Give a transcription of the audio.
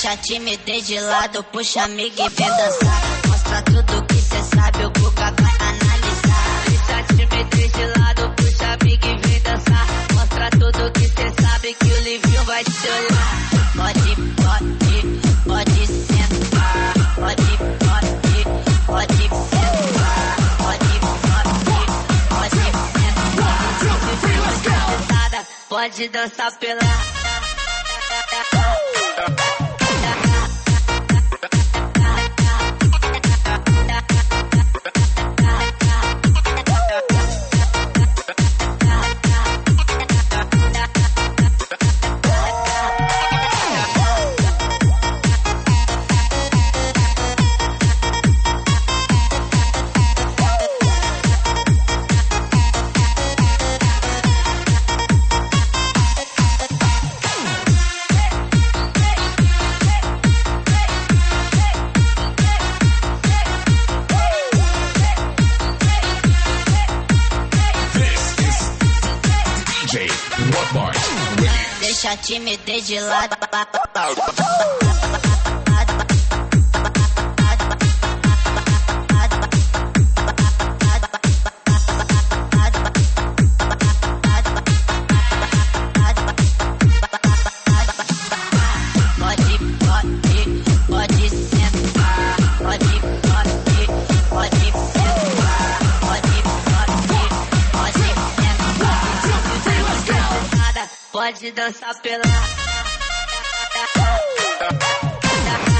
Deixa a timidez de lado, puxa amiga e vem dançar. Mostra tudo que cê sabe, o Guga vai analisar. Deixa a timidez de lado, puxa amiga e vem dançar. Mostra tudo que cê sabe, que o Livinho vai te olhar. Pode sentar. Pode sentar. Pode sentar. Pode dançar pela... Deixa a timidez de lado. Pode dançar pela...